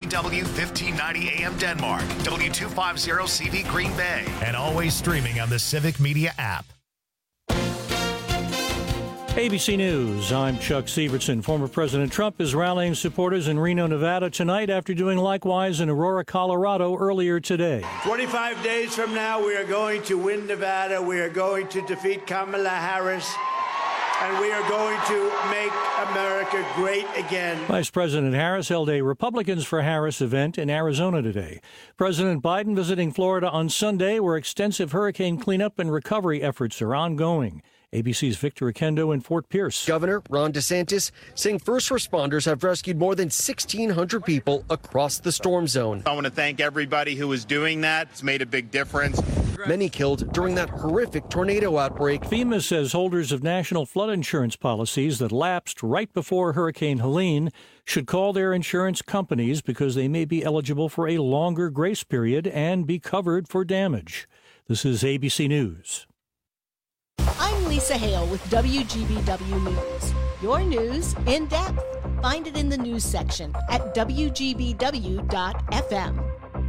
WGBW 1590 AM Denmark, W250CV Green Bay, and always streaming on the Civic Media app. ABC News, I'm Chuck Severson. Former President Trump is rallying supporters in Reno, Nevada tonight after doing likewise in Aurora, Colorado earlier today. 25 days from now, we are going to win Nevada. We are going to defeat Kamala Harris. And we are going to make America great again. Vice President Harris held a Republicans for Harris event in Arizona today. President Biden visiting Florida on Sunday, where extensive hurricane cleanup and recovery efforts are ongoing. ABC's Victor Oquendo in Fort Pierce. Governor Ron DeSantis saying first responders have rescued more than 1,600 people across the storm zone. I want to thank everybody who is doing that. It's made a big difference. Many killed during that horrific tornado outbreak. FEMA says holders of national flood insurance policies that lapsed right before Hurricane Helene should call their insurance companies because they may be eligible for a longer grace period and be covered for damage. This is ABC News. I'm Lisa Hale with WGBW News. Your news in depth. Find it in the news section at WGBW.FM.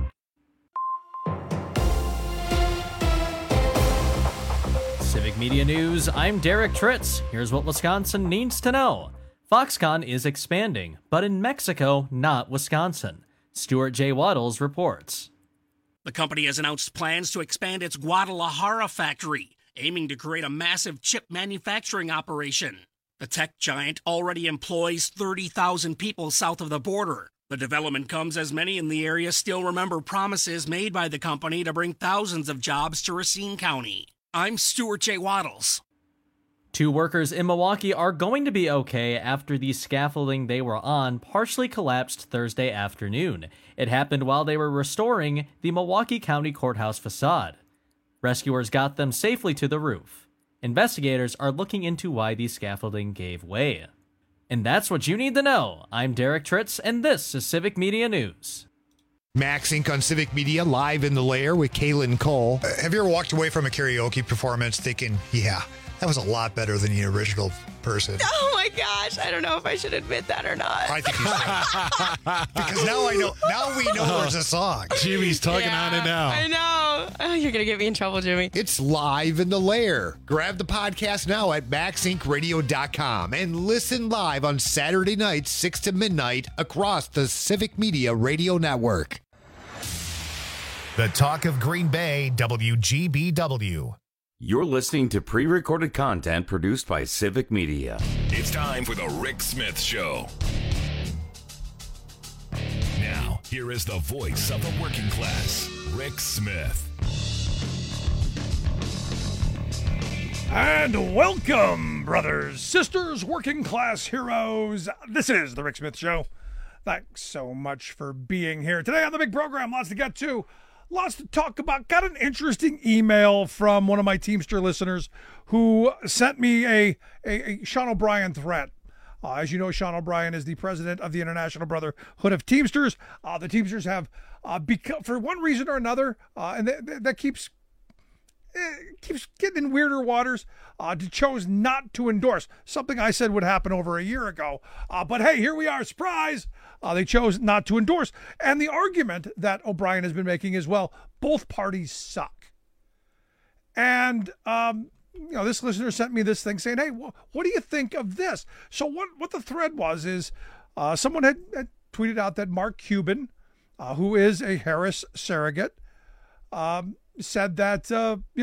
Civic Media News, I'm Derek Tritz. Here's what Wisconsin needs to know. Foxconn is expanding, but in Mexico, not Wisconsin. Stuart J. Waddles reports. The company has announced plans to expand its Guadalajara factory, aiming to create a massive chip manufacturing operation. The tech giant already employs 30,000 people south of the border. The development comes as many in the area still remember promises made by the company to bring thousands of jobs to Racine County. I'm Stuart J. Waddles. 2 workers in Milwaukee are going to be okay after the scaffolding they were on partially collapsed Thursday afternoon. It happened while they were restoring the Milwaukee County Courthouse facade. Rescuers got them safely to the roof. Investigators are looking into why the scaffolding gave way. And that's what you need to know. I'm Derek Tritz, and this is Civic Media News. Max Inc. on Civic Media, live in the lair with Kaylin Cole. Have you ever walked away from a karaoke performance thinking, yeah, that was a lot better than the original person? Oh my gosh, I don't know if I should admit that or not. I think you should. Because now we know there's a song. Jimmy's talking on it now. I know. Oh, you're going to get me in trouble, Jimmy. It's live in the lair. Grab the podcast now at maxincradio.com and listen live on Saturday nights, 6 to midnight, across the Civic Media Radio Network. The Talk of Green Bay, WGBW. You're listening to pre-recorded content produced by Civic Media. It's time for the Rick Smith Show. Now, here is the voice of the working class, Rick Smith. And welcome, brothers, sisters, working class heroes. This is the Rick Smith Show. Thanks so much for being here. Today on the big program, lots to get to. Lots to talk about. Got an interesting email from one of my Teamster listeners who sent me a Sean O'Brien threat. As you know, Sean O'Brien is the president of the International Brotherhood of Teamsters. The Teamsters have, for one reason or another, and that keeps getting in weirder waters, chose not to endorse something I said would happen over a year ago. But hey, here we are, surprise! They chose not to endorse. And the argument that O'Brien has been making is, well, both parties suck. And, this listener sent me this thing saying, hey, what do you think of this? So what the thread was is someone had tweeted out that Mark Cuban, who is a Harris surrogate, said that,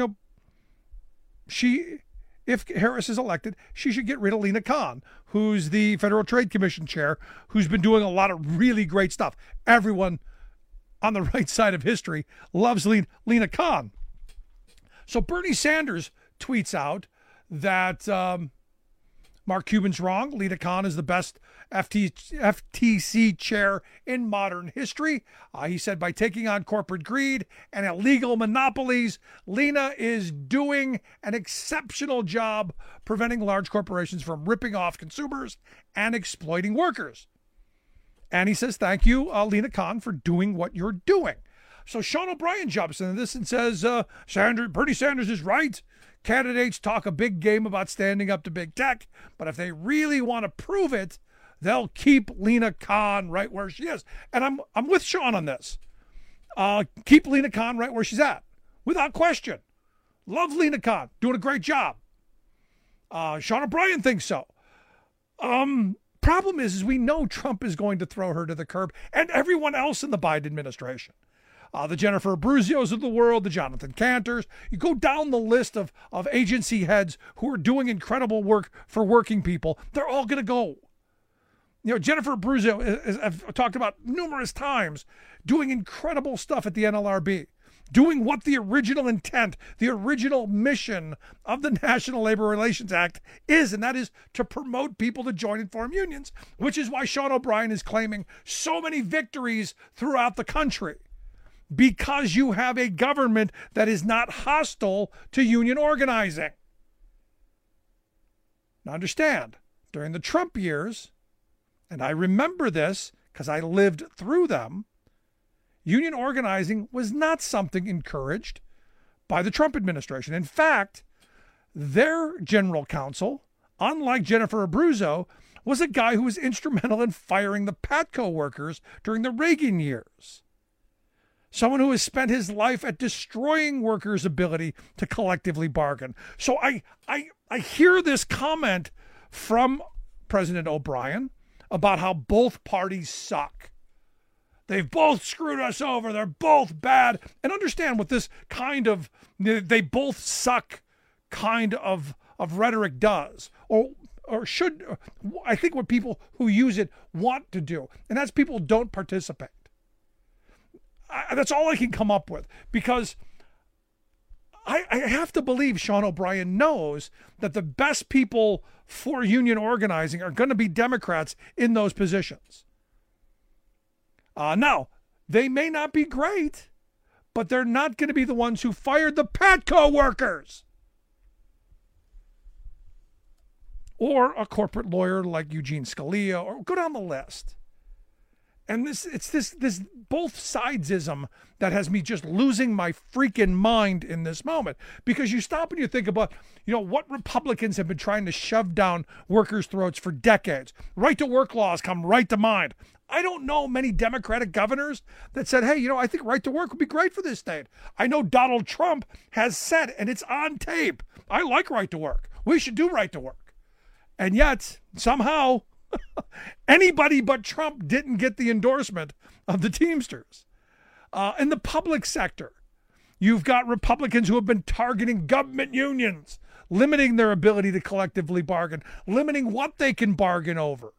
if Harris is elected, she should get rid of Lina Khan, who's the Federal Trade Commission chair, who's been doing a lot of really great stuff. Everyone on the right side of history loves Lina Khan. So Bernie Sanders tweets out that Mark Cuban's wrong. Lina Khan is the best FTC chair in modern history. He said by taking on corporate greed and illegal monopolies, Lina is doing an exceptional job preventing large corporations from ripping off consumers and exploiting workers. And he says, thank you, Lina Khan, for doing what you're doing. So Sean O'Brien jumps into this and says, Bernie Sanders is right. Candidates talk a big game about standing up to big tech, but if they really want to prove it, they'll keep Lena Khan right where she is. And I'm with Sean on this. Keep Lena Khan right where she's at, without question. Love Lena Khan, doing a great job. Sean O'Brien thinks so. Problem is we know Trump is going to throw her to the curb, and everyone else in the Biden administration. The Jennifer Abruzzios of the world, the Jonathan Cantors. You go down the list of agency heads who are doing incredible work for working people. They're all going to go. You know, Jennifer Abruzzo, I've talked about numerous times, doing incredible stuff at the NLRB, doing what the original intent, the original mission of the National Labor Relations Act is, and that is to promote people to join and form unions, which is why Sean O'Brien is claiming so many victories throughout the country. Because you have a government that is not hostile to union organizing. Now understand, during the Trump years, and I remember this because I lived through them, union organizing was not something encouraged by the Trump administration. In fact, their general counsel, unlike Jennifer Abruzzo, was a guy who was instrumental in firing the PATCO workers during the Reagan years. Someone who has spent his life at destroying workers' ability to collectively bargain. So I hear this comment from President O'Brien about how both parties suck. They've both screwed us over. They're both bad. And understand what this kind of, they both suck kind of rhetoric does. Or should, I think what people who use it want to do. And that's people don't participate. That's all I can come up with, because I have to believe Sean O'Brien knows that the best people for union organizing are going to be Democrats in those positions. Now, they may not be great, but they're not going to be the ones who fired the PATCO workers. Or a corporate lawyer like Eugene Scalia, or go down the list. And it's this both sidesism that has me just losing my freaking mind in this moment. Because you stop and you think about, what Republicans have been trying to shove down workers' throats for decades. Right to work laws come right to mind. I don't know many Democratic governors that said, hey, I think right to work would be great for this state. I know Donald Trump has said, and it's on tape, I like right to work. We should do right to work. And yet, somehow, anybody but Trump didn't get the endorsement of the Teamsters. In the public sector, you've got Republicans who have been targeting government unions, limiting their ability to collectively bargain, limiting what they can bargain over.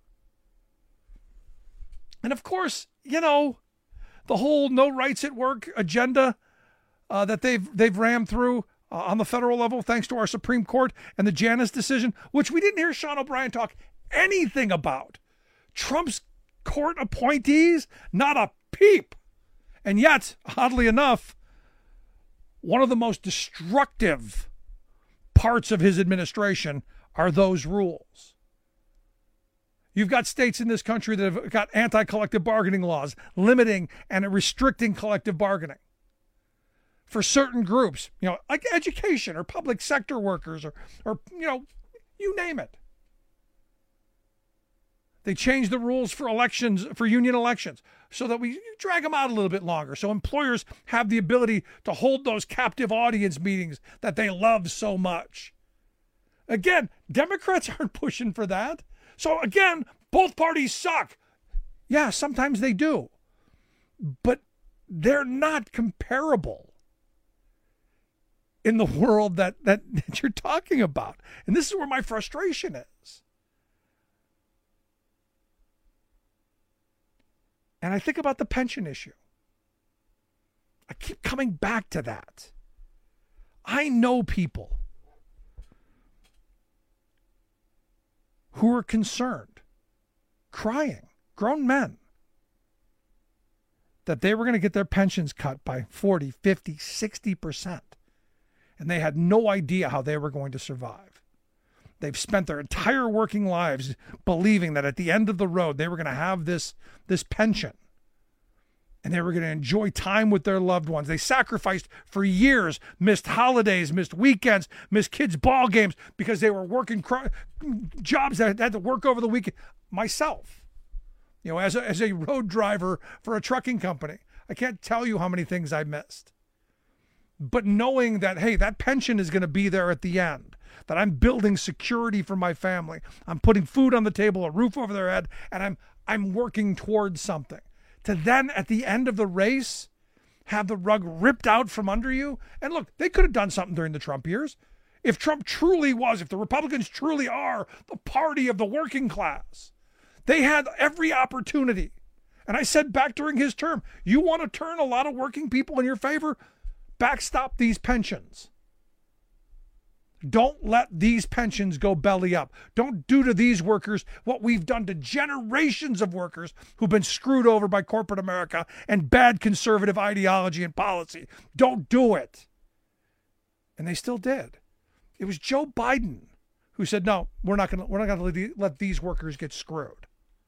And of course, the whole no rights at work agenda that they've rammed through on the federal level, thanks to our Supreme Court and the Janus decision, which we didn't hear Sean O'Brien talk anything about. Trump's court appointees, not a peep. And yet, oddly enough, one of the most destructive parts of his administration are those rules. You've got states in this country that have got anti-collective bargaining laws, limiting and restricting collective bargaining for certain groups, like education or public sector workers or you name it. They changed the rules for elections, for union elections, so that we drag them out a little bit longer, so employers have the ability to hold those captive audience meetings that they love so much. Again, Democrats aren't pushing for that. So again, both parties suck. Yeah, sometimes they do. But they're not comparable in the world that you're talking about. And this is where my frustration is. And I think about the pension issue. I keep coming back to that. I know people who are concerned, crying, grown men, that they were going to get their pensions cut by 40, 50, 60%. And they had no idea how they were going to survive. They've spent their entire working lives believing that at the end of the road, they were going to have this pension. and they were going to enjoy time with their loved ones. They sacrificed for years, missed holidays, missed weekends, missed kids' ball games because they were working jobs that had to work over the weekend. Myself, as a road driver for a trucking company, I can't tell you how many things I missed. But knowing that, hey, that pension is going to be there at the end, that I'm building security for my family, I'm putting food on the table, a roof over their head, and I'm working towards something. To then, at the end of the race, have the rug ripped out from under you. And look, they could have done something during the Trump years. If Trump truly was, if the Republicans truly are the party of the working class, they had every opportunity. And I said back during his term, you want to turn a lot of working people in your favor? Backstop these pensions. Don't let these pensions go belly up. Don't do to these workers what we've done to generations of workers who've been screwed over by corporate America and bad conservative ideology and policy. Don't do it. And they still did. It was Joe Biden who said, no, we're not going to let these workers get screwed.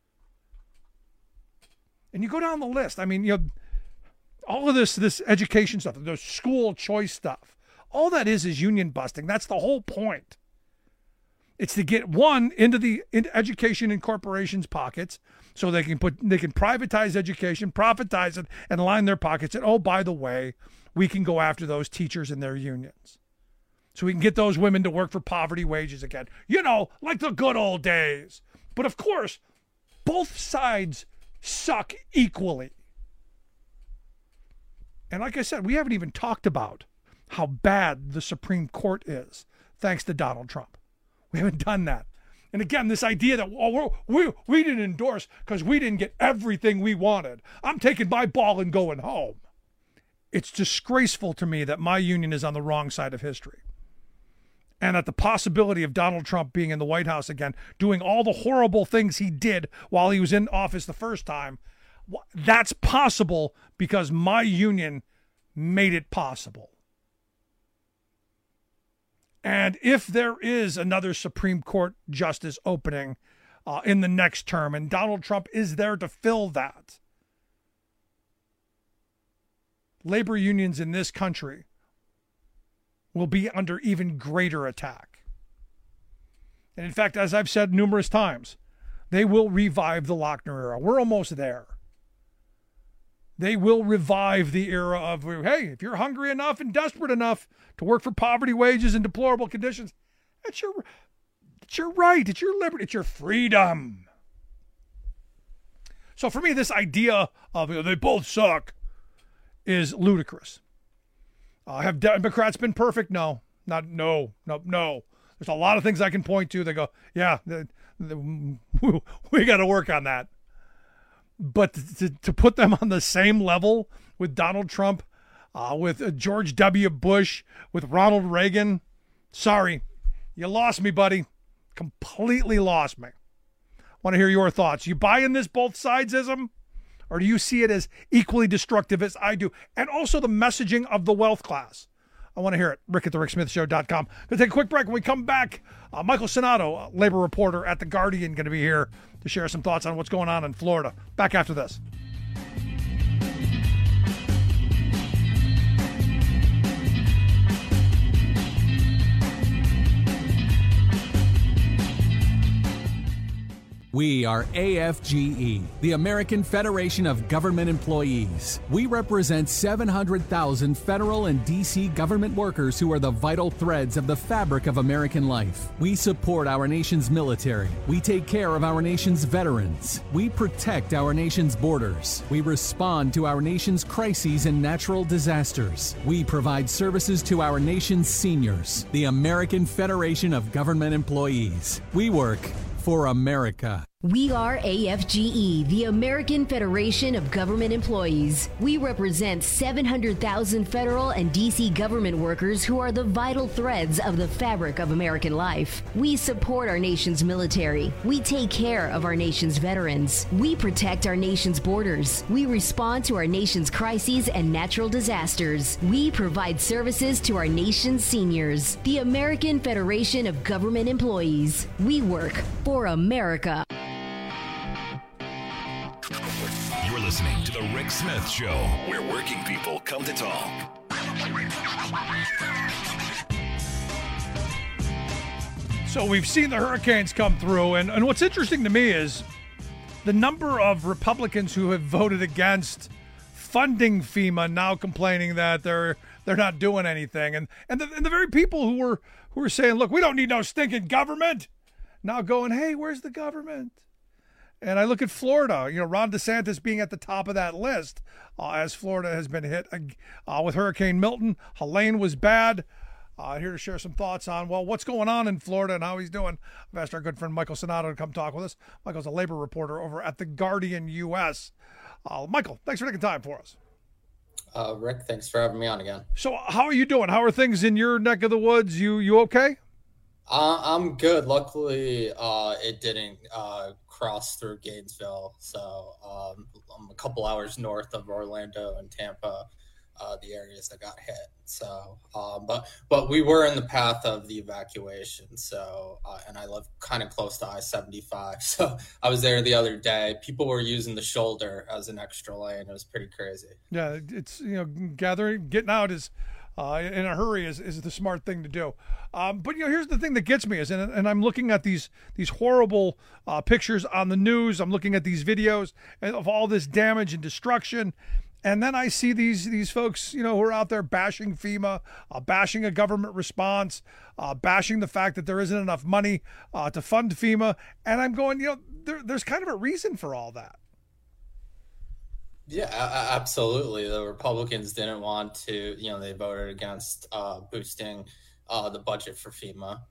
And you go down the list. I mean, all of this education stuff, the school choice stuff, all that is union busting. That's the whole point. It's to get into education in corporations' pockets so they can privatize education, profitize it, and line their pockets. And oh, by the way, we can go after those teachers and their unions. So we can get those women to work for poverty wages again. Like the good old days. But of course, both sides suck equally. And like I said, we haven't even talked about how bad the Supreme Court is, thanks to Donald Trump. We haven't done that. And again, this idea that we didn't endorse because we didn't get everything we wanted. I'm taking my ball and going home. It's disgraceful to me that my union is on the wrong side of history. And that the possibility of Donald Trump being in the White House again, doing all the horrible things he did while he was in office the first time, that's possible because my union made it possible. And if there is another Supreme Court justice opening in the next term, and Donald Trump is there to fill that, labor unions in this country will be under even greater attack. And in fact, as I've said numerous times, they will revive the Lochner era. We're almost there. They will revive the era of, hey, if you're hungry enough and desperate enough to work for poverty wages and deplorable conditions, it's your right, it's your liberty, it's your freedom. So for me, this idea of they both suck is ludicrous. Have Democrats been perfect? No. There's a lot of things I can point to that go, yeah, we got to work on that. But to put them on the same level with Donald Trump, with George W. Bush, with Ronald Reagan, sorry, you lost me, buddy. Completely lost me. Want to hear your thoughts. You buy in this both sidesism? Or do you see it as equally destructive as I do? And also the messaging of the wealth class. I want to hear it. Rick@thericksmithshow.com. Going to take a quick break. When we come back, Michael Sonato, labor reporter at The Guardian, going to be here to share some thoughts on what's going on in Florida. Back after this. We are AFGE, the American Federation of Government Employees. We represent 700,000 federal and D.C. government workers who are the vital threads of the fabric of American life. We support our nation's military. We take care of our nation's veterans. We protect our nation's borders. We respond to our nation's crises and natural disasters. We provide services to our nation's seniors. The American Federation of Government Employees. We work for America. We are AFGE, the American Federation of Government Employees. We represent 700,000 federal and D.C. government workers who are the vital threads of the fabric of American life. We support our nation's military. We take care of our nation's veterans. We protect our nation's borders. We respond to our nation's crises and natural disasters. We provide services to our nation's seniors. The American Federation of Government Employees. We work for America. You're listening to the The Rick Smith Show, where working people come to talk. So we've seen the hurricanes come through, and what's interesting to me is the number of Republicans who have voted against funding FEMA now complaining that they're not doing anything, and the very people who were saying, look, we don't need no stinking government, now going, hey, where's the government? And I look at Florida, Ron DeSantis being at the top of that list as Florida has been hit with Hurricane Milton. Helene was bad. Here to share some thoughts on, what's going on in Florida and how he's doing. I've asked our good friend Michael Sonato to come talk with us. Michael's a labor reporter over at The Guardian U.S. Michael, thanks for taking time for us. Rick, thanks for having me on again. So how are you doing? How are things in your neck of the woods? You okay? I'm good. Luckily, it didn't cross through Gainesville. So I'm a couple hours north of Orlando and Tampa, the areas that got hit. So, but we were in the path of the evacuation. So, and I live kind of close to I-75. So I was there the other day. People were using the shoulder as an extra lane. It was pretty crazy. Yeah, it's, getting out is in a hurry is the smart thing to do. But here's the thing that gets me is, and I'm looking at these horrible pictures on the news. I'm looking at these videos of all this damage and destruction. And then I see these folks, who are out there bashing FEMA, bashing a government response, bashing the fact that there isn't enough money to fund FEMA. And I'm going, there's kind of a reason for all that. Yeah, absolutely. The Republicans didn't want to, they voted against boosting the budget for FEMA.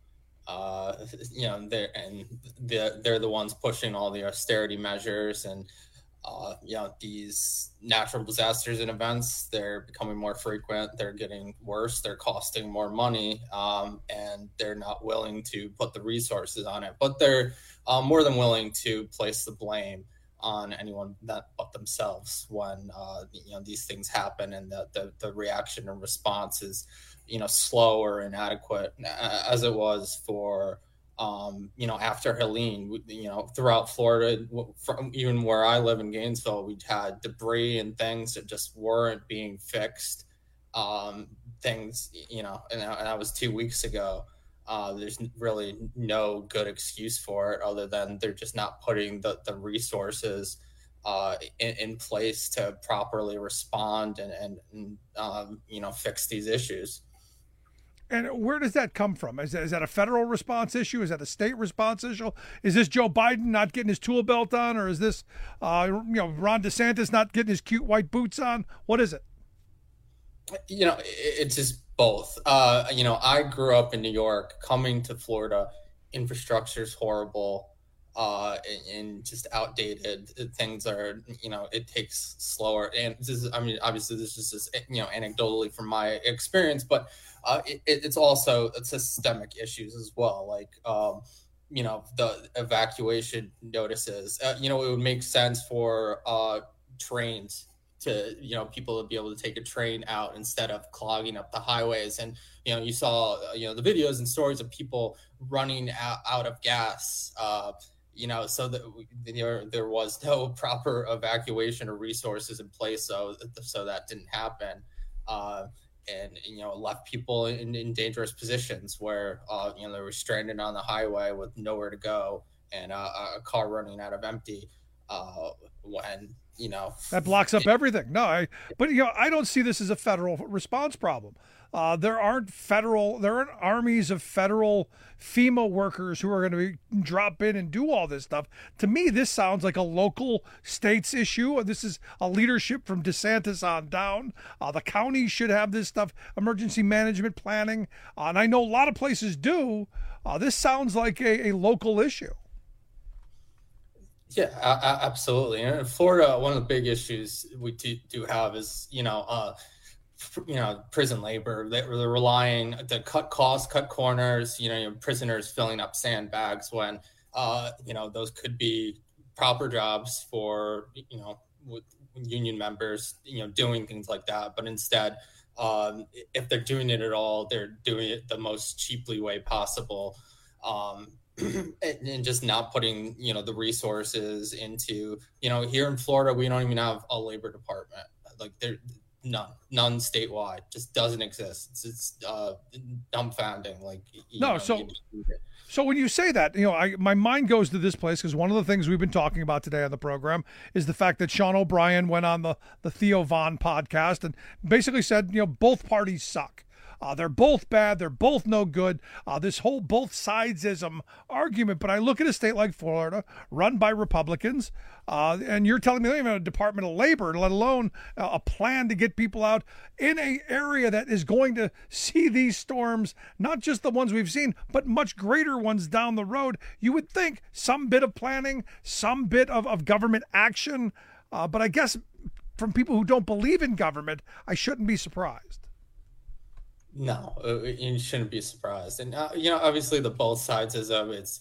They're the ones pushing all the austerity measures, and these natural disasters and events, they're becoming more frequent. They're getting worse. They're costing more money, and they're not willing to put the resources on it. But they're more than willing to place the blame on anyone but themselves when these things happen, and the reaction and response is slow or inadequate, as it was for after Helene. Throughout Florida, even where I live in Gainesville, we'd had debris and things that just weren't being fixed. And that was 2 weeks ago. There's really no good excuse for it other than they're just not putting the resources in place to properly respond and fix these issues. And where does that come from? Is that a federal response issue? Is that a state response issue? Is this Joe Biden not getting his tool belt on, or is this Ron DeSantis not getting his cute white boots on? What is it? It's just both. I grew up in New York. Coming to Florida, infrastructure is horrible and just outdated. Things are, it takes slower. And obviously this is just, anecdotally from my experience, but it's also systemic issues as well. Like, the evacuation notices, it would make sense for trains to, people to be able to take a train out instead of clogging up the highways. And, you saw, the videos and stories of people running out of gas, so that there was no proper evacuation or resources in place. So that didn't happen. And left people in dangerous positions where, they were stranded on the highway with nowhere to go and a car running out of empty when, that blocks up everything. No, but I don't see this as a federal response problem. There aren't armies of federal FEMA workers who are going to drop in and do all this stuff. To me, this sounds like a local states issue. This is a leadership from DeSantis on down. The counties should have this stuff, emergency management planning. And I know a lot of places do. This sounds like a local issue. Yeah, absolutely. And in Florida, one of the big issues we do have is, prison labor. They're relying to cut costs, cut corners, prisoners filling up sandbags when, those could be proper jobs for, with union members, doing things like that. But instead, if they're doing it at all, they're doing it the most cheaply way possible. and just not putting, the resources into, here in Florida, we don't even have a labor department. Like none statewide, just doesn't exist. It's dumbfounding. Like, So when you say that, my mind goes to this place because one of the things we've been talking about today on the program is the fact that Sean O'Brien went on the Theo Von podcast and basically said, both parties suck. They're both bad. They're both no good. This whole both sidesism argument. But I look at a state like Florida, run by Republicans, and you're telling me they don't even have a Department of Labor, let alone a plan to get people out in an area that is going to see these storms, not just the ones we've seen, but much greater ones down the road. You would think some bit of planning, some bit of government action. But I guess from people who don't believe in government, I shouldn't be surprised. No, you shouldn't be surprised. And, obviously the both sides is of it's,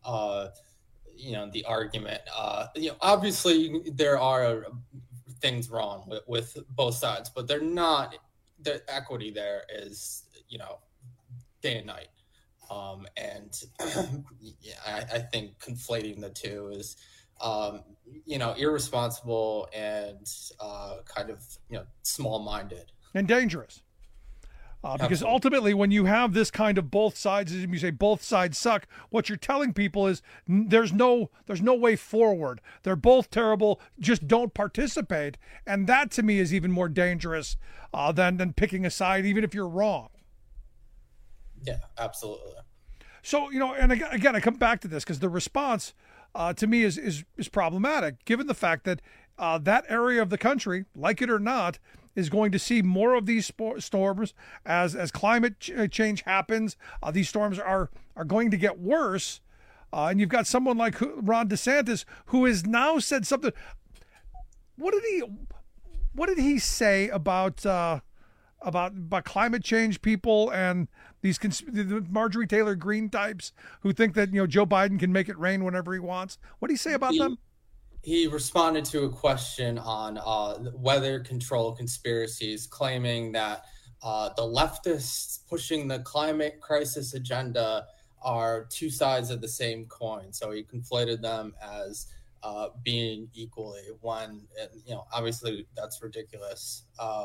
the argument, obviously there are things wrong with both sides, but they're not, the equity there is, day and night. And I think conflating the two is, irresponsible and kind of, small-minded. And dangerous. Because ultimately, when you have this kind of both sides, as you say, both sides suck, what you're telling people is there's no way forward. They're both terrible. Just don't participate. And that, to me, is even more dangerous than picking a side, even if you're wrong. Yeah, absolutely. So, and again, I come back to this because the response to me is problematic, given the fact that that area of the country, like it or not, is going to see more of these storms as climate change happens. These storms are going to get worse. And you've got someone like Ron DeSantis who has now said something. What did he say about climate change people and these the Marjorie Taylor Greene types who think that Joe Biden can make it rain whenever he wants? What did he say about them? He responded to a question on weather control conspiracies, claiming that the leftists pushing the climate crisis agenda are two sides of the same coin. So he conflated them as being equally when, obviously that's ridiculous.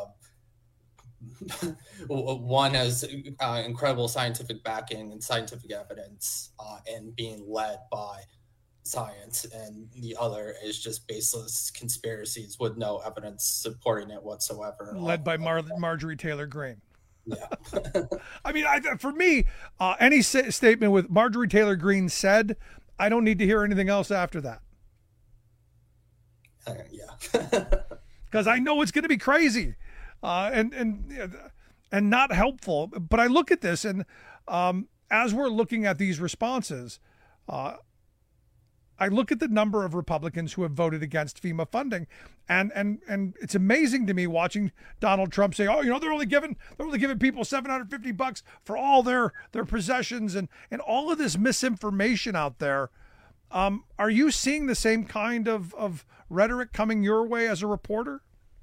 One has incredible scientific backing and scientific evidence and being led by science, and the other is just baseless conspiracies with no evidence supporting it whatsoever. Led by Marjorie Taylor Greene. Yeah. I mean, for me, any statement with Marjorie Taylor Greene said, I don't need to hear anything else after that. Yeah. Because I know it's going to be crazy and not helpful. But I look at this, and as we're looking at these responses, I look at the number of Republicans who have voted against FEMA funding, and it's amazing to me watching Donald Trump say, "Oh, they're only giving people $750 for all their possessions," and all of this misinformation out there. Are you seeing the same kind of rhetoric coming your way as a reporter?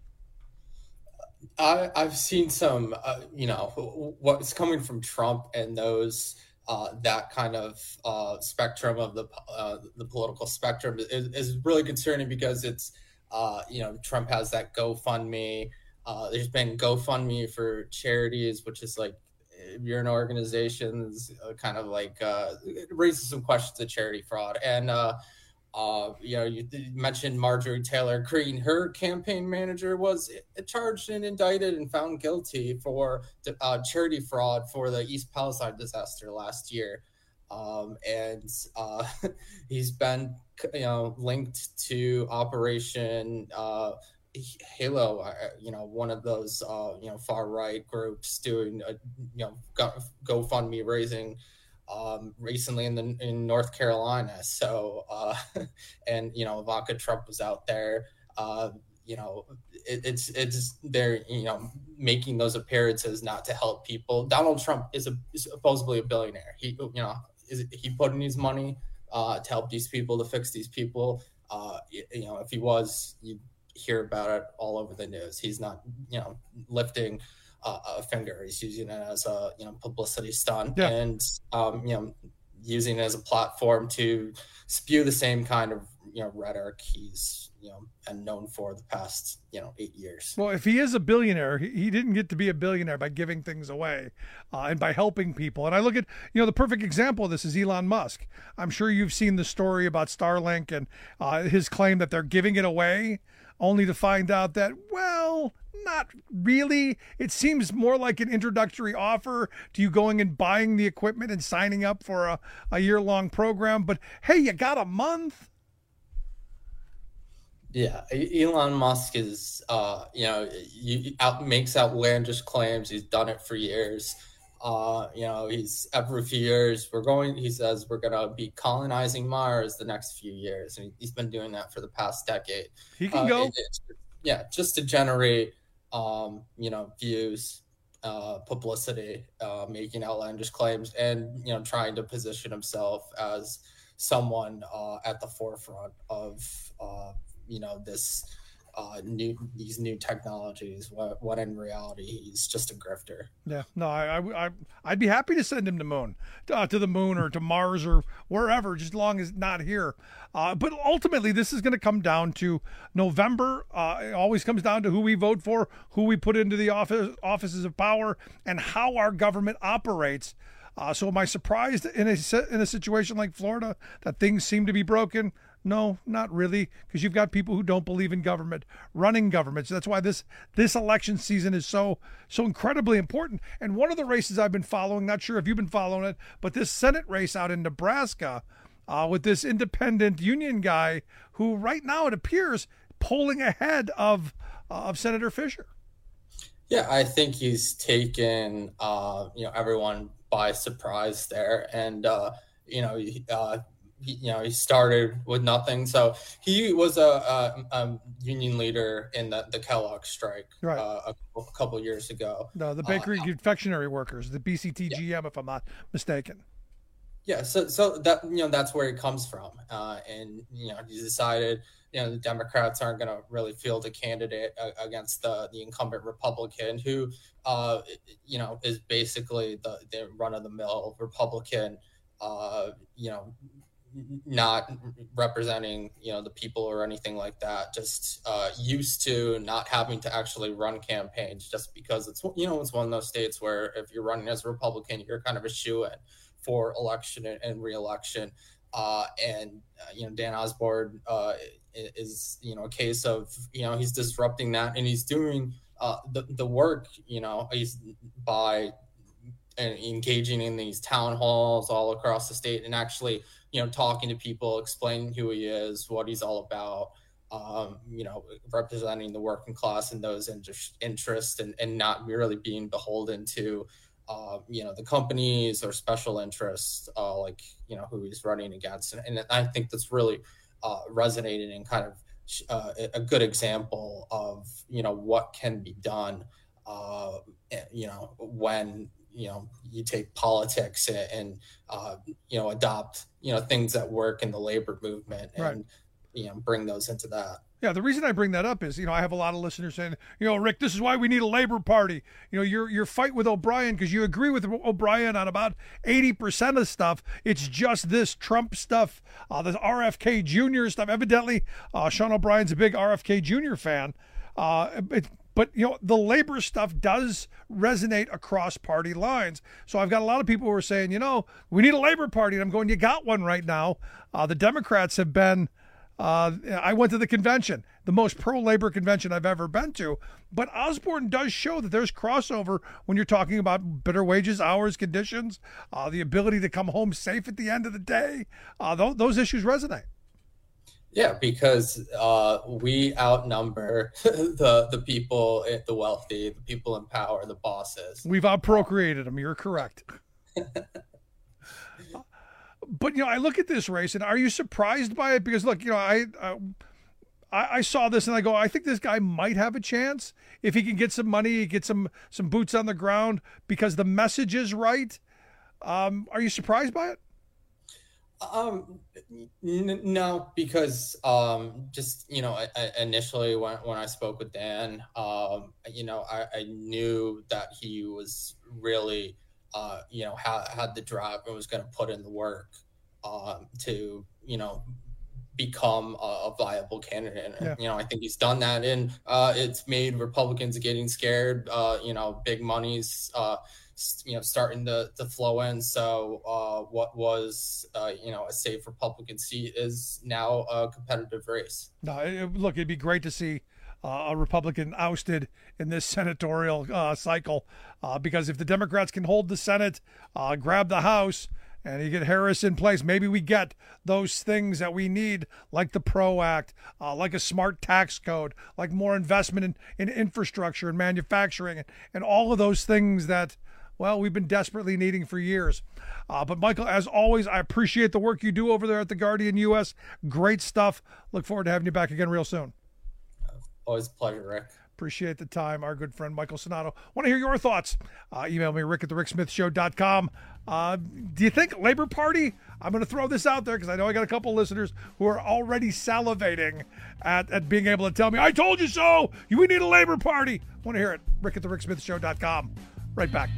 I've seen some, what's coming from Trump and those. That kind of spectrum of the political spectrum is really concerning because it's, Trump has that GoFundMe. There's been GoFundMe for charities, which is like, if you're an organization, kind of like it raises some questions of charity fraud. And, you mentioned Marjorie Taylor Greene. Her campaign manager was charged and indicted and found guilty for charity fraud for the East Palestine disaster last year. And he's been, linked to Operation Halo, one of those, far right groups doing, GoFundMe raising recently in North Carolina. So, and, Ivanka Trump was out there, it's they're, making those appearances not to help people. Donald Trump is supposedly a billionaire. He put in his money to help these people, to fix these people. If he was, you'd hear about it all over the news. He's not, lifting a finger. He's using it as a publicity stunt. Yeah. And using it as a platform to spew the same kind of rhetoric he's been known for the past 8 years. Well, if he is a billionaire, he didn't get to be a billionaire by giving things away and by helping people. And I look at the perfect example of this is Elon Musk. I'm sure you've seen the story about Starlink and his claim that they're giving it away, only to find out that, well, not really. It seems more like an introductory offer to you going and buying the equipment and signing up for a year-long program. But hey, you got a month. Yeah, Elon Musk is, makes outlandish claims. He's done it for years. He's every few years he says we're going to be colonizing Mars the next few years. And he's been doing that for the past decade. He can go. Just to generate, views, publicity, making outlandish claims and, trying to position himself as someone at the forefront of, these new technologies, when in reality he's just a grifter. Yeah, no, I'd be happy to send him to the moon or to Mars or wherever, just as long as not here. But ultimately, this is going to come down to November. It always comes down to who we vote for, who we put into the offices of power, and how our government operates. So am I surprised in a situation like Florida that things seem to be broken? No, not really, because you've got people who don't believe in government running governments. That's why this election season is so incredibly important. And one of the races I've been following, not sure if you've been following it, but this Senate race out in Nebraska with this independent union guy who right now it appears polling ahead of Senator Fisher. Yeah, I think he's taken everyone by surprise there, and he started with nothing. So he was a union leader in the Kellogg strike a couple of years ago. No, the bakery confectionery workers, the BCTGM, if I'm not mistaken. Yeah, so that that's where it comes from, and he decided the Democrats aren't going to really field a candidate against the incumbent Republican who is basically the run-of-the-mill Republican, not representing the people or anything like that, just used to not having to actually run campaigns, just because it's it's one of those states where if you're running as a Republican, you're kind of a shoo-in for election and re-election. Dan Osborne is a case of he's disrupting that, and he's doing the work he's by engaging in these town halls all across the state and actually talking to people, explaining who he is, what he's all about, representing the working class and those interests, and not really being beholden to the companies or special interests who he's running against. And I think that's really resonated in kind of a good example of what can be done when you take politics and adopt things that work in the labor movement and bring those into that. Yeah, the reason I bring that up is, I have a lot of listeners saying, Rick, this is why we need a Labor Party. Your fight with O'Brien, because you agree with O'Brien on about 80% of stuff. It's just this Trump stuff, the RFK Jr. stuff. Evidently, Sean O'Brien's a big RFK Jr. fan. But, the labor stuff does resonate across party lines. So I've got a lot of people who are saying, we need a Labor Party. And I'm going, you got one right now. The Democrats have been... I went to the convention, the most pro-labor convention I've ever been to. But Osborne does show that there's crossover when you're talking about better wages, hours, conditions, the ability to come home safe at the end of the day. Those issues resonate. Yeah, because we outnumber the people, the wealthy, the people in power, the bosses. We've outprocreated them. You're correct. But, I look at this race, and are you surprised by it? Because, look, I saw this, and I go, I think this guy might have a chance if he can get some money, get some boots on the ground, because the message is right. Are you surprised by it? No, because just initially when I spoke with Dan, I knew that he was really had the drive and was going to put in the work to, become a viable candidate. And, Yeah. I think he's done that, and it's made Republicans getting scared. Big money's, starting to flow in. So what was, a safe Republican seat is now a competitive race. No, look, it'd be great to see a Republican ousted in this senatorial cycle, because if the Democrats can hold the Senate, grab the House, and you get Harris in place, maybe we get those things that we need, like the PRO Act, like a smart tax code, like more investment in infrastructure and manufacturing, and all of those things that, well, we've been desperately needing for years. But Michael, as always, I appreciate the work you do over there at the Guardian US. Great stuff. Look forward to having you back again real soon. Always a pleasure, Rick. Appreciate the time. Our good friend Michael Sonato. Want to hear your thoughts? Email me, rick@thericksmithshow.com. Do you think Labor Party, I'm going to throw this out there because I know I got a couple listeners who are already salivating at being able to tell me, I told you so, we need a Labor Party. Want to hear it? rick@thericksmithshow.com. Right back.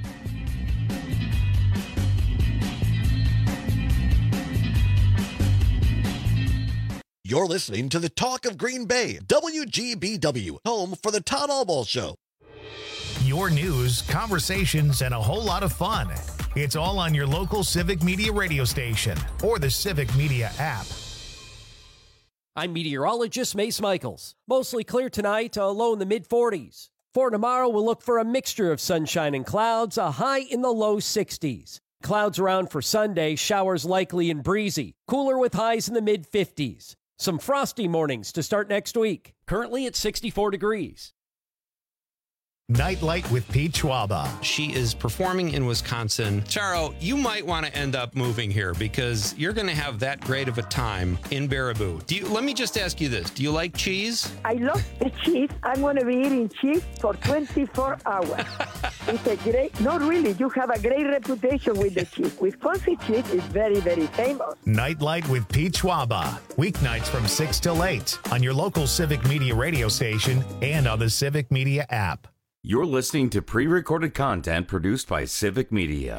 You're listening to the Talk of Green Bay, WGBW, home for the Todd Albaugh Show. Your news, conversations, and a whole lot of fun. It's all on your local Civic Media radio station or the Civic Media app. I'm meteorologist Mace Michaels. Mostly clear tonight, a low in the mid-40s. For tomorrow, we'll look for a mixture of sunshine and clouds, a high in the low 60s. Clouds around for Sunday, showers likely and breezy. Cooler with highs in the mid-50s. Some frosty mornings to start next week. Currently at 64 degrees. Nightlight with Pete Schwaba. She is performing in Wisconsin. Charo, you might want to end up moving here because you're going to have that great of a time in Baraboo. Let me just ask you this. Do you like cheese? I love the cheese. I'm going to be eating cheese for 24 hours. It's a great, not really, you have a great reputation with the cheese. Wisconsin cheese is very, very famous. Nightlight with Pete Schwaba. Weeknights from 6 till 8 on your local Civic Media radio station and on the Civic Media app. You're listening to pre-recorded content produced by Civic Media.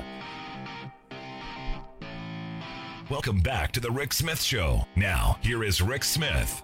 Welcome back to the Rick Smith Show. Now, here is Rick Smith.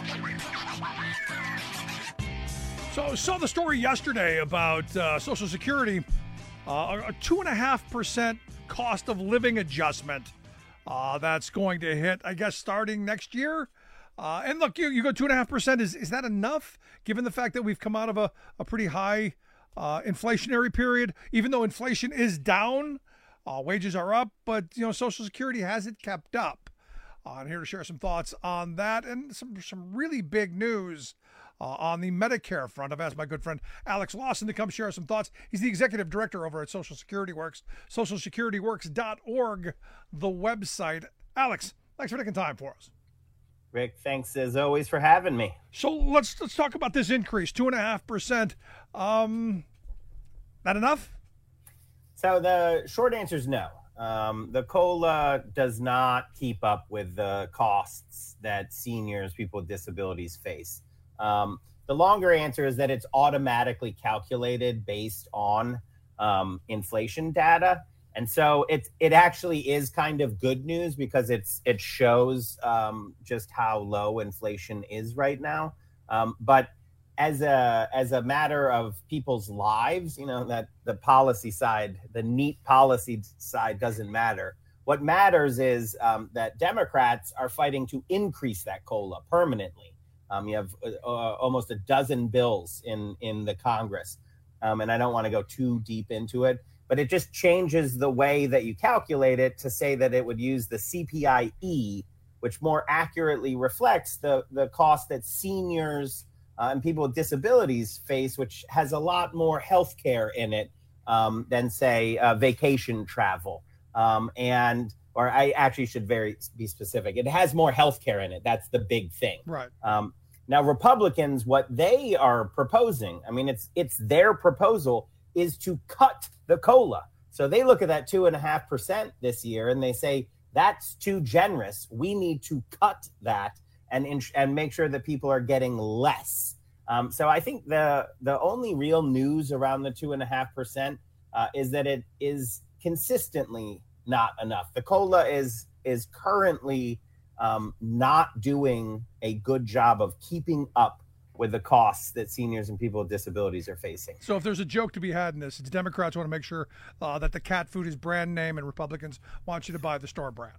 So, saw the story yesterday about Social Security, a 2.5% cost of living adjustment that's going to hit, I guess, starting next year. And look, you go 2.5%. Is that enough, given the fact that we've come out of a pretty high inflationary period? Even though inflation is down, wages are up, but Social Security hasn't kept up. I'm here to share some thoughts on that and some really big news on the Medicare front. I've asked my good friend Alex Lawson to come share some thoughts. He's the executive director over at Social Security Works, socialsecurityworks.org, the website. Alex, thanks for taking time for us. Rick, thanks as always for having me. So let's talk about this increase, 2.5%. That enough? So the short answer is no. The COLA does not keep up with the costs that seniors, people with disabilities face. The longer answer is that it's automatically calculated based on inflation data. And so it actually is kind of good news because it shows just how low inflation is right now. But as a matter of people's lives, that the policy side, the neat policy side doesn't matter. What matters is that Democrats are fighting to increase that COLA permanently. You have almost a dozen bills in the Congress, and I don't want to go too deep into it. But it just changes the way that you calculate it to say that it would use the CPI-E, which more accurately reflects the cost that seniors and people with disabilities face, which has a lot more healthcare in it than, say, vacation travel. Or I actually should be specific. It has more healthcare in it. That's the big thing. Right. Now, Republicans, what they are proposing, I mean, it's their proposal, is to cut the COLA. So they look at that 2.5% this year and they say, that's too generous. We need to cut that and make sure that people are getting less. So I think the only real news around the 2.5% is that it is consistently not enough. The COLA is currently not doing a good job of keeping up with the costs that seniors and people with disabilities are facing. So if there's a joke to be had in this, it's Democrats want to make sure that the cat food is brand name and Republicans want you to buy the store brand.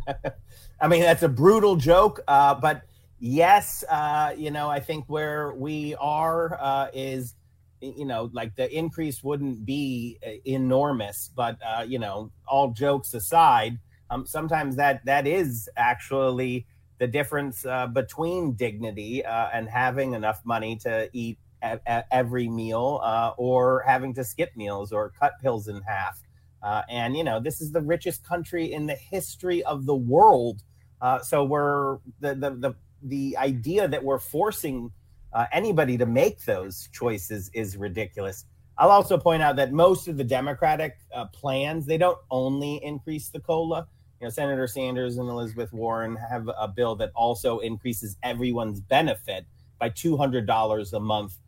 I mean, that's a brutal joke, but yes, I think where we are is, like the increase wouldn't be enormous, but, all jokes aside, sometimes that is actually the difference between dignity and having enough money to eat every meal or having to skip meals or cut pills in half. And this is the richest country in the history of the world. So we're the idea that we're forcing anybody to make those choices is ridiculous. I'll also point out that most of the Democratic plans, they don't only increase the COLA. Senator Sanders and Elizabeth Warren have a bill that also increases everyone's benefit by $200 a month.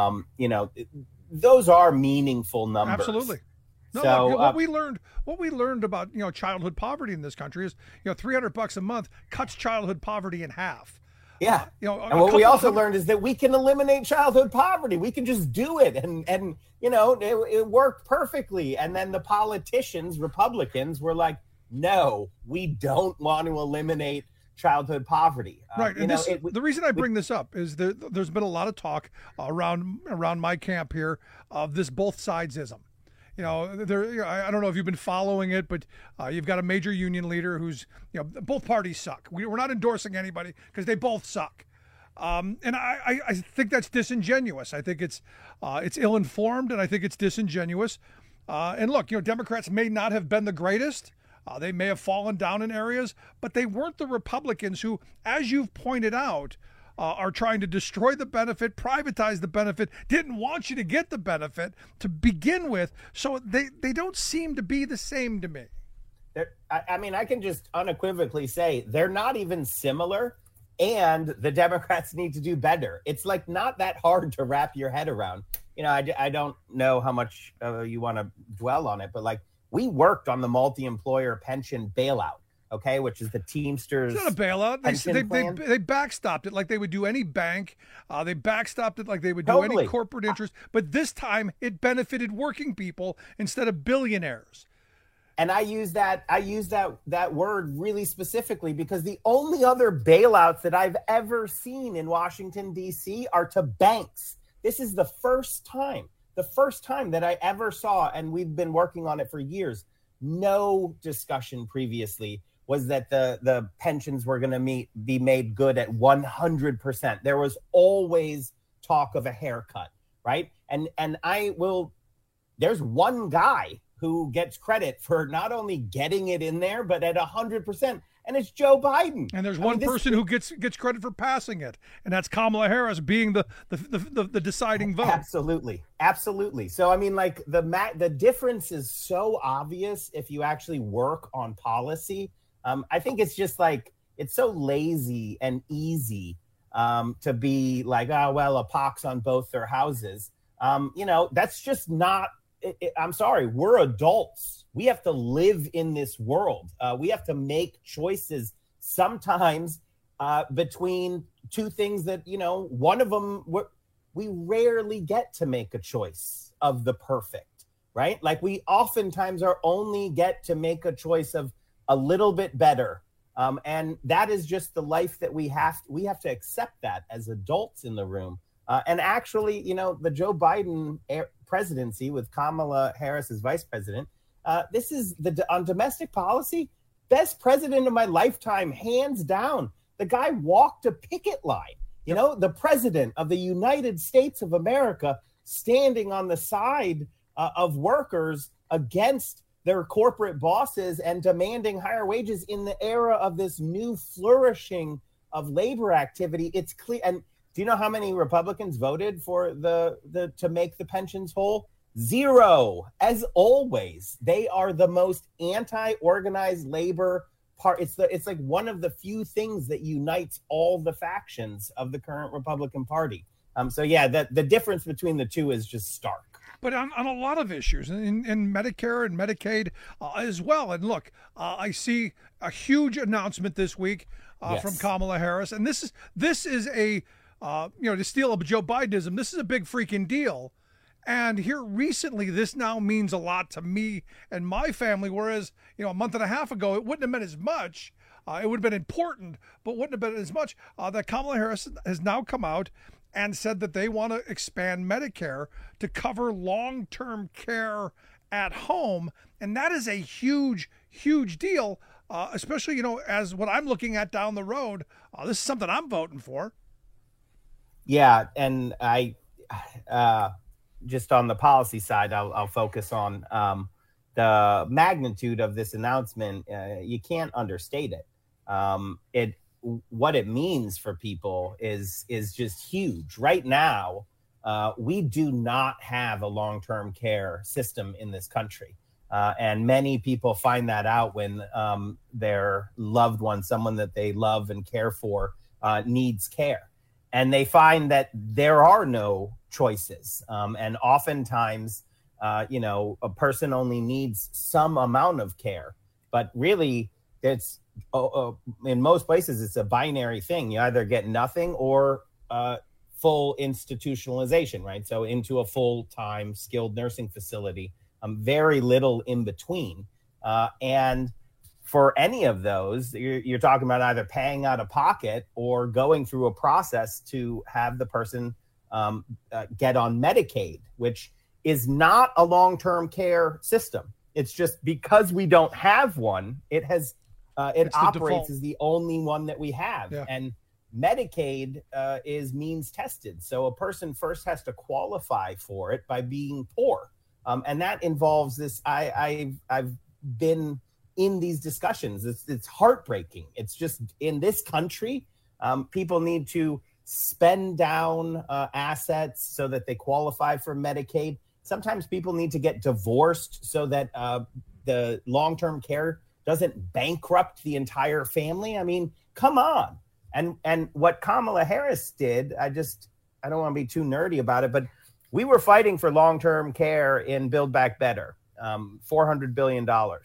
Those are meaningful numbers. Absolutely. No, So, what we learned about childhood poverty in this country is $300 a month cuts childhood poverty in half. Yeah. And what we also learned is that we can eliminate childhood poverty. We can just do it. And it worked perfectly. And then the politicians, Republicans, were like, no, we don't want to eliminate childhood poverty. Right. And the reason I bring this up is there's been a lot of talk around my camp here of this both sidesism. I don't know if you've been following it, but you've got a major union leader who's, both parties suck. We're not endorsing anybody because they both suck. And I think that's disingenuous. I think it's ill-informed, and I think it's disingenuous. And look, Democrats may not have been the greatest. They may have fallen down in areas, but they weren't the Republicans who, as you've pointed out, are trying to destroy the benefit, privatize the benefit, didn't want you to get the benefit to begin with. So they don't seem to be the same to me. I can just unequivocally say they're not even similar, and the Democrats need to do better. It's like not that hard to wrap your head around. I don't know how much you want to dwell on it, but we worked on the multi-employer pension bailout. Okay, which is the Teamsters. It's not a bailout. They backstopped it like they would do any bank. They backstopped it like they would do any corporate interest. But this time, it benefited working people instead of billionaires. And I use that word really specifically because the only other bailouts that I've ever seen in Washington D.C. are to banks. This is the first time that I ever saw, and we've been working on it for years. No discussion previously was that the pensions were going to be made good at 100%. There was always talk of a haircut, right? And there's one guy who gets credit for not only getting it in there, but at 100%, and it's Joe Biden. And there's one person who gets credit for passing it, and that's Kamala Harris being the deciding vote. Absolutely. So the difference is so obvious if you actually work on policy. I think it's just it's so lazy and easy to be like, oh, well, a pox on both their houses. That's just not, I'm sorry, we're adults. We have to live in this world. We have to make choices sometimes between two things that, one of them, we rarely get to make a choice of the perfect, right? We oftentimes are only get to make a choice of a little bit better. And that is just the life that we have to accept that as adults in the room. And actually, the Joe Biden presidency with Kamala Harris as vice president, this is on domestic policy, best president of my lifetime, hands down. The guy walked a picket line, the president of the United States of America standing on the side of workers against their corporate bosses and demanding higher wages in the era of this new flourishing of labor activity. It's clear. And do you know how many Republicans voted for to make the pensions whole? 0. As always, they are the most anti-organized labor part. It's like one of the few things that unites all the factions of the current Republican Party. So yeah, the difference between the two is just stark. but on a lot of issues, in Medicare and Medicaid as well. And look, I see a huge announcement this week from Kamala Harris, and this is a to steal a Joe Bidenism, this is a big freaking deal. And here recently, this now means a lot to me and my family, whereas, a month and a half ago, it wouldn't have been as much. It would have been important, but wouldn't have been as much. That Kamala Harris has now come out and said that they want to expand Medicare to cover long-term care at home. And that is a huge, huge deal, especially, as what I'm looking at down the road. This is something I'm voting for. Yeah, and I... just on the policy side, I'll focus on the magnitude of this announcement. You can't understate it. What it means for people is just huge. Right now, we do not have a long-term care system in this country. And many people find that out when their loved one, someone that they love and care for, needs care. And they find that there are no choices. And oftentimes, a person only needs some amount of care. But really, it's in most places, it's a binary thing. You either get nothing or full institutionalization, right? So into a full-time skilled nursing facility, very little in between. And for any of those, you're talking about either paying out of pocket or going through a process to have the person get on Medicaid, which is not a long-term care system. It's just because we don't have one, it operates as the only one that we have. Yeah. And Medicaid is means tested. So a person first has to qualify for it by being poor. And that involves this. I've been in these discussions. It's heartbreaking. It's just in this country, people need to spend down assets so that they qualify for Medicaid. Sometimes people need to get divorced so that the long-term care doesn't bankrupt the entire family. I mean, come on. And what Kamala Harris did, I don't want to be too nerdy about it, but we were fighting for long-term care in Build Back Better, $400 billion.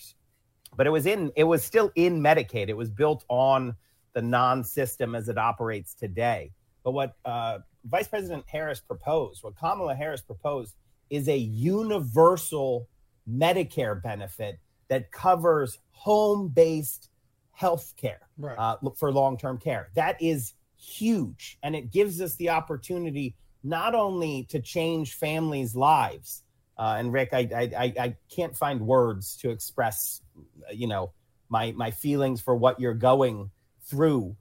But it was still in Medicaid. It was built on the non-system as it operates today. But what Vice President Harris proposed, what Kamala Harris proposed, is a universal Medicare benefit that covers home-based health care for long-term care. That is huge. And it gives us the opportunity not only to change families' lives, and Rick, I can't find words to express, my feelings for what you're going through.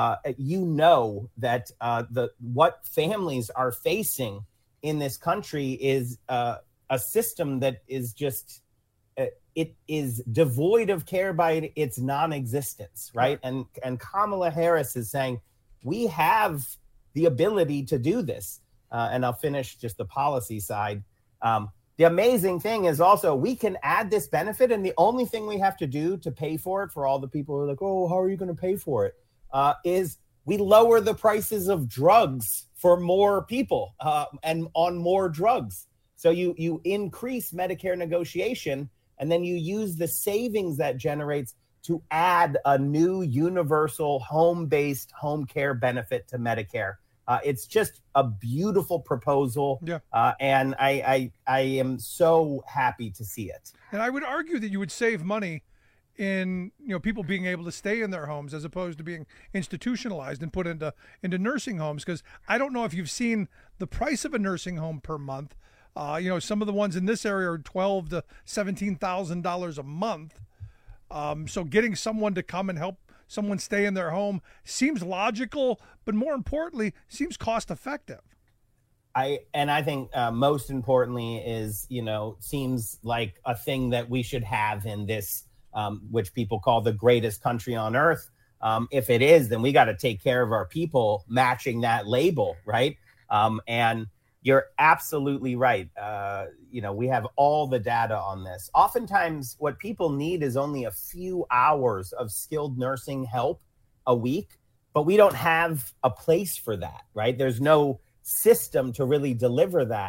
That what families are facing in this country is a system that is just it is devoid of care by its non-existence, right? And Kamala Harris is saying we have the ability to do this. And I'll finish just the policy side. The amazing thing is also we can add this benefit, and the only thing we have to do to pay for it, for all the people who are like, oh, how are you going to pay for it? Is we lower the prices of drugs for more people and on more drugs. So you increase Medicare negotiation, and then you use the savings that generates to add a new universal home-based home care benefit to Medicare. It's just a beautiful proposal, and I am so happy to see it. And I would argue that you would save money in people being able to stay in their homes as opposed to being institutionalized and put into nursing homes. Because I don't know if you've seen the price of a nursing home per month. Some of the ones in this area are $12,000 to $17,000 a month. So getting someone to come and help someone stay in their home seems logical, but more importantly, seems cost effective. I think most importantly is, seems like a thing that we should have in this, which people call the greatest country on earth. If it is, then we got to take care of our people matching that label, right? And you're absolutely right. We have all the data on this. Oftentimes, what people need is only a few hours of skilled nursing help a week, but we don't have a place for that, right? There's no system to really deliver that.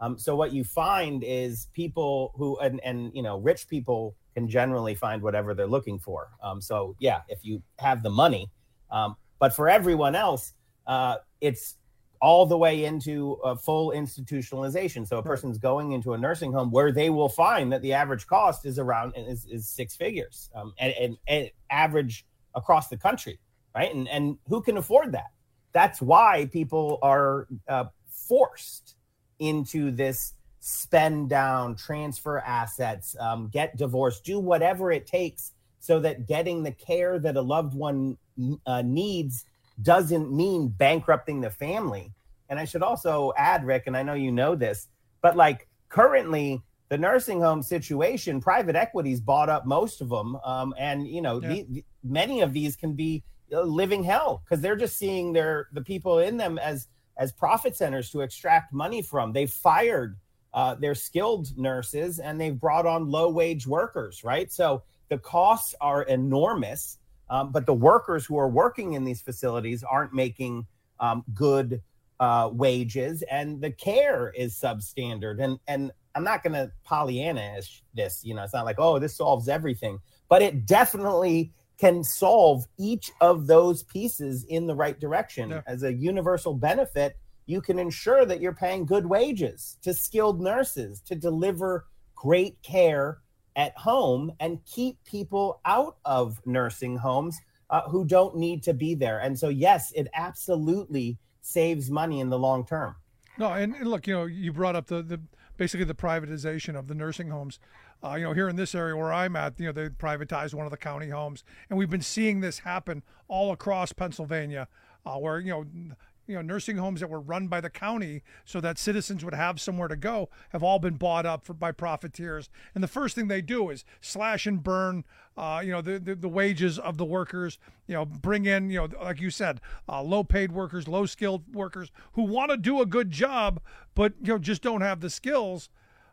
So what you find is people who, and rich people can generally find whatever they're looking for. So yeah, if you have the money, but for everyone else, it's all the way into a full institutionalization. So a person's going into a nursing home where they will find that the average cost is around is six figures, and average across the country, right? And who can afford that? That's why people are forced into this spend down, transfer assets, get divorced, do whatever it takes so that getting the care that a loved one needs doesn't mean bankrupting the family. And I should also add, Rick, and I know you know this, but like currently the nursing home situation, private equity's bought up most of them. Many of these can be living hell because they're just seeing the people in them as profit centers to extract money from. They've fired their skilled nurses and they've brought on low wage workers, right? So the costs are enormous, but the workers who are working in these facilities aren't making good wages, and the care is substandard. And I'm not going to Pollyanna-ish this, it's not like, oh, this solves everything, but it definitely can solve each of those pieces in the right direction. Yeah. As a universal benefit, you can ensure that you're paying good wages to skilled nurses to deliver great care at home and keep people out of nursing homes who don't need to be there. And so, yes, it absolutely saves money in the long term. No, and look, you brought up the basically the privatization of the nursing homes. Here in this area where I'm at, they privatized one of the county homes, and we've been seeing this happen all across Pennsylvania, where nursing homes that were run by the county so that citizens would have somewhere to go have all been bought up by profiteers. And the first thing they do is slash and burn, the wages of the workers, bring in, like you said, low paid workers, low skilled workers who want to do a good job, but, just don't have the skills.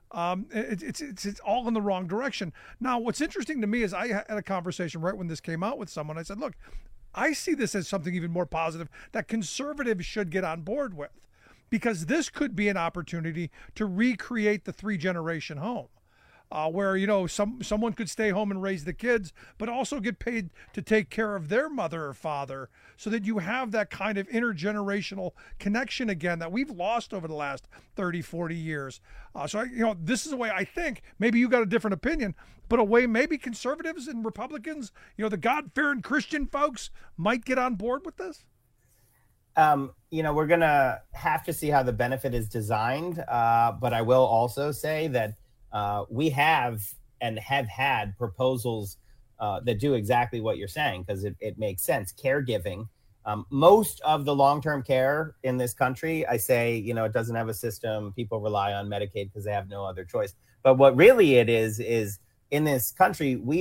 It's all in the wrong direction. Now, what's interesting to me is I had a conversation right when this came out with someone. I said, look, I see this as something even more positive that conservatives should get on board with, because this could be an opportunity to recreate the 3-generation home, where, someone could stay home and raise the kids, but also get paid to take care of their mother or father, so that you have that kind of intergenerational connection again that we've lost over the last 30, 40 years. This is a way I think, maybe you got a different opinion, but a way maybe conservatives and Republicans, the God-fearing Christian folks might get on board with this. We're going to have to see how the benefit is designed. But I will also say that we have had proposals that do exactly what you're saying, because it makes sense. Caregiving. Most of the long-term care in this country, I say, it doesn't have a system. People rely on Medicaid because they have no other choice. But what really it is in this country, we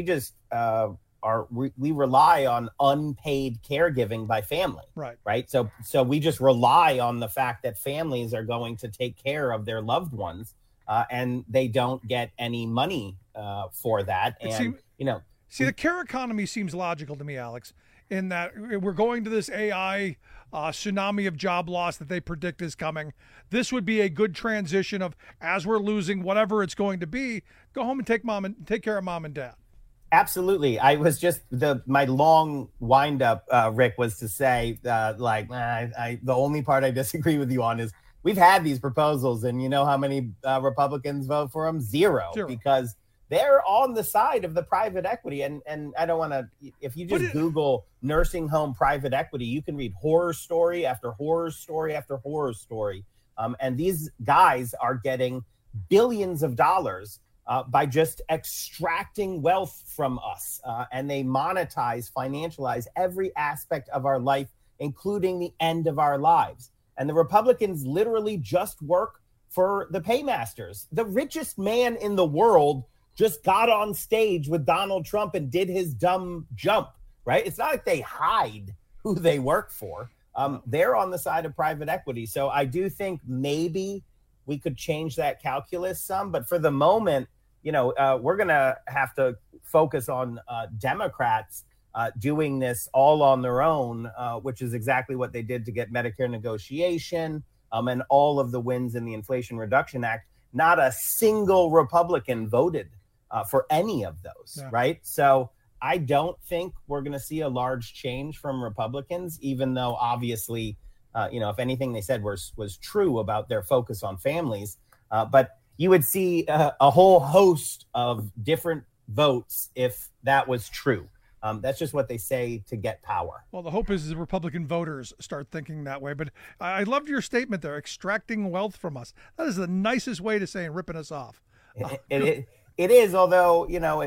rely on unpaid caregiving by family. Right. So we just rely on the fact that families are going to take care of their loved ones, and they don't get any money for that. The care economy seems logical to me, Alex, in that we're going to this AI tsunami of job loss that they predict is coming. This would be a good transition of, as we're losing whatever it's going to be, go home and take care of mom and dad. Absolutely. I was just my long wind up, Rick, was to say the only part I disagree with you on is we've had these proposals, and you know how many Republicans vote for them? Zero. Because they're on the side of the private equity. And I don't want to, if you just Google nursing home private equity, you can read horror story after horror story after horror story. And these guys are getting billions of dollars by just extracting wealth from us. And they financialize every aspect of our life, including the end of our lives. And the Republicans literally just work for the paymasters. The richest man in the world just got on stage with Donald Trump and did his dumb jump, right? It's not like they hide who they work for. They're on the side of private equity. So I do think maybe we could change that calculus some. But for the moment, we're going to have to focus on Democrats doing this all on their own, which is exactly what they did to get Medicare negotiation, and all of the wins in the Inflation Reduction Act, not a single Republican voted for any of those, right? So I don't think we're going to see a large change from Republicans, even though obviously, if anything they said was true about their focus on families. But you would see a whole host of different votes if that was true. That's just what they say to get power. Well, the hope is the Republican voters start thinking that way. But I loved your statement there, extracting wealth from us. That is the nicest way to say ripping us off. It is, although,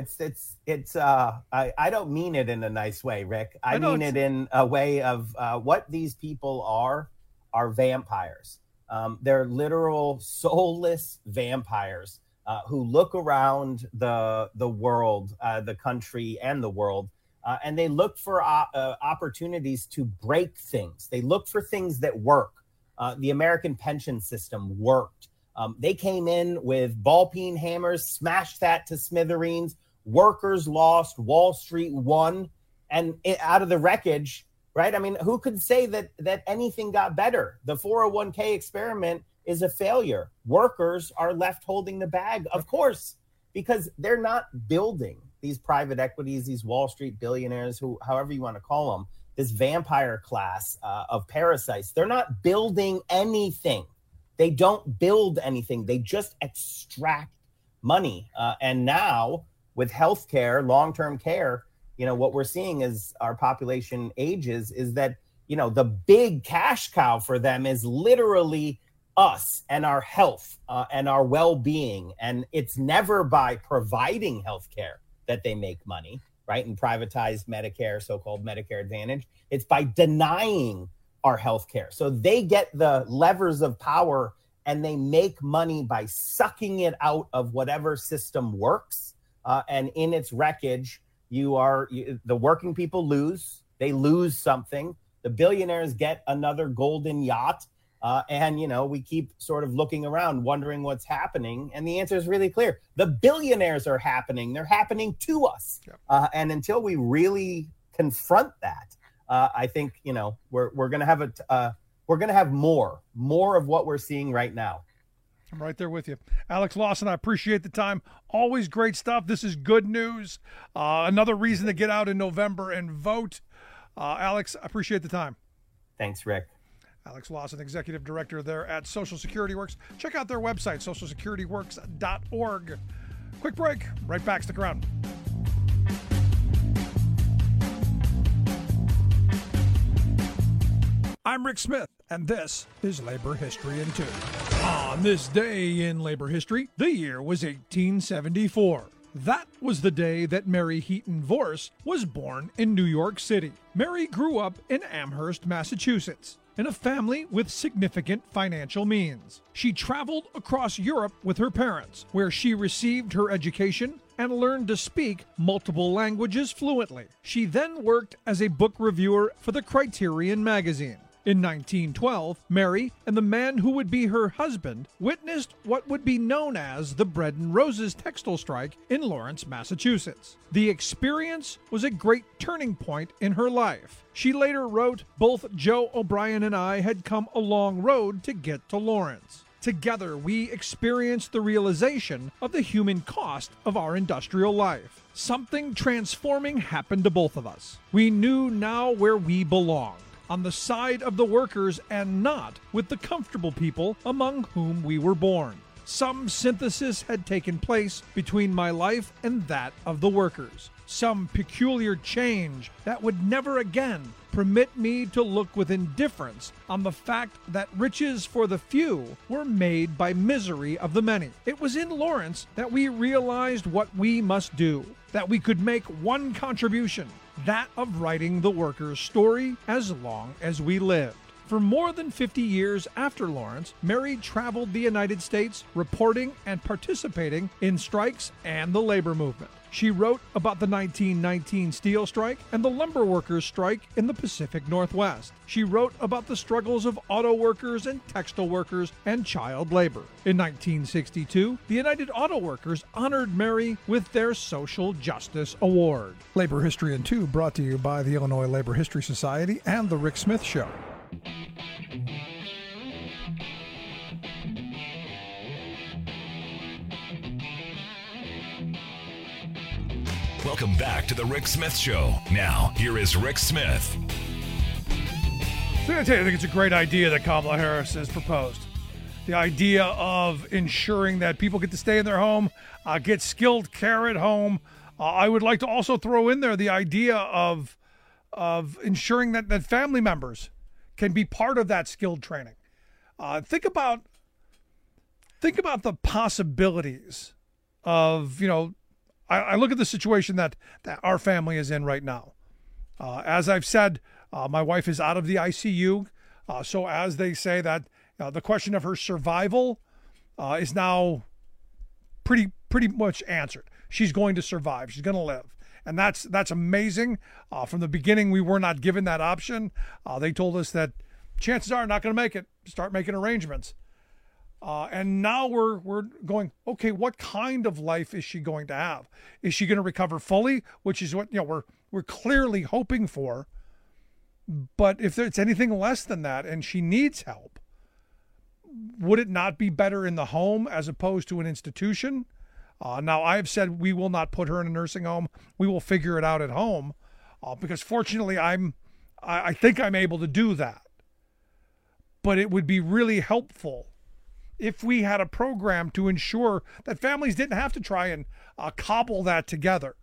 I don't mean it in a nice way, Rick. I mean it in a way of what these people are vampires. They're literal soulless vampires who look around the world, the country and the world, and they look for opportunities to break things. They look for things that work. The American pension system worked. They came in with ball-peen hammers, smashed that to smithereens. Workers lost, Wall Street won, and out of the wreckage, right? I mean, who could say that anything got better? The 401k experiment is a failure. Workers are left holding the bag, of course, because they're not building these private equities, these Wall Street billionaires, who, however you want to call them, this vampire class of parasites. They're not building anything. They don't build anything. They just extract money. And now with healthcare, long-term care, what we're seeing as our population ages is that, the big cash cow for them is literally us and our health and our well-being. And it's never by providing healthcare that they make money, right? And privatized Medicare, so-called Medicare Advantage. It's by denying our healthcare. So they get the levers of power and they make money by sucking it out of whatever system works. And in its wreckage, the working people lose. They lose something. The billionaires get another golden yacht. And we keep sort of looking around, wondering what's happening. And the answer is really clear. The billionaires are happening. They're happening to us. Yep. And until we really confront that, I think, we're going to have more of what we're seeing right now. I'm right there with you. Alex Lawson, I appreciate the time. Always great stuff. This is good news. Another reason to get out in November and vote. Alex, I appreciate the time. Thanks, Rick. Alex Lawson, Executive Director there at Social Security Works. Check out their website, socialsecurityworks.org. Quick break. Right back. Stick around. I'm Rick Smith, and this is Labor History in 2. On this day in labor history, the year was 1874. That was the day that Mary Heaton Vorse was born in New York City. Mary grew up in Amherst, Massachusetts, in a family with significant financial means. She traveled across Europe with her parents, where she received her education and learned to speak multiple languages fluently. She then worked as a book reviewer for the Criterion magazine. In 1912, Mary and the man who would be her husband witnessed what would be known as the Bread and Roses textile strike in Lawrence, Massachusetts. The experience was a great turning point in her life. She later wrote, "Both Joe O'Brien and I had come a long road to get to Lawrence. Together, we experienced the realization of the human cost of our industrial life. Something transforming happened to both of us. We knew now where we belonged, on the side of the workers and not with the comfortable people among whom we were born. Some synthesis had taken place between my life and that of the workers. Some peculiar change that would never again permit me to look with indifference on the fact that riches for the few were made by misery of the many. It was in Lawrence that we realized what we must do, that we could make one contribution, that of writing the workers' story as long as we lived." For more than 50 years after Lawrence, Mary traveled the United States reporting and participating in strikes and the labor movement. She wrote about the 1919 steel strike and the lumber workers' strike in the Pacific Northwest. She wrote about the struggles of auto workers and textile workers and child labor. In 1962, the United Auto Workers honored Mary with their Social Justice Award. Labor History in 2 brought to you by the Illinois Labor History Society and The Rick Smith Show. Welcome back to the Rick Smith Show. Now, here is Rick Smith. So I tell you, I think it's a great idea that Kamala Harris has proposed. The idea of ensuring that people get to stay in their home, get skilled care at home. I would like to also throw in there the idea of ensuring that family members can be part of that skilled training. Think about the possibilities of, I look at the situation that our family is in right now. As I've said, my wife is out of the ICU. So as they say that the question of her survival is now pretty much answered. She's going to survive. She's going to live. And that's amazing. From the beginning, we were not given that option. They told us that chances are not going to make it. Start making arrangements. And now we're going, okay, what kind of life is she going to have? Is she going to recover fully? Which is what we're clearly hoping for. But if it's anything less than that and she needs help, would it not be better in the home as opposed to an institution? Now, I've said we will not put her in a nursing home. We will figure it out at home because fortunately I think I'm able to do that. But it would be really helpful if we had a program to ensure that families didn't have to try and cobble that together.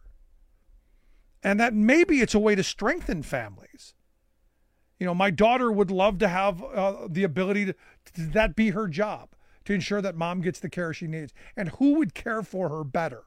And that maybe it's a way to strengthen families. My daughter would love to have the ability to that be her job, to ensure that mom gets the care she needs. And who would care for her better?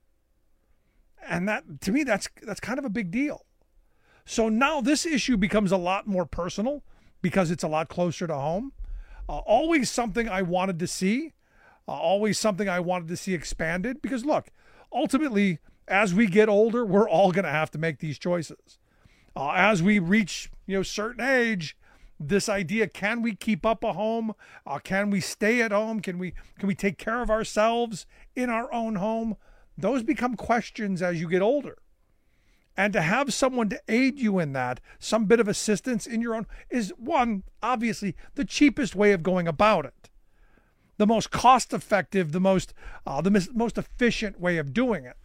And that, to me, that's kind of a big deal. So now this issue becomes a lot more personal because it's a lot closer to home. Always something I wanted to see, always something I wanted to see expanded. Because look, ultimately, as we get older, we're all going to have to make these choices. As we reach, certain age, this idea, can we keep up a home? Can we stay at home? Can we take care of ourselves in our own home? Those become questions as you get older. And to have someone to aid you in that, some bit of assistance in your own, is one, obviously, the cheapest way of going about it. The most cost-effective, the most efficient way of doing it.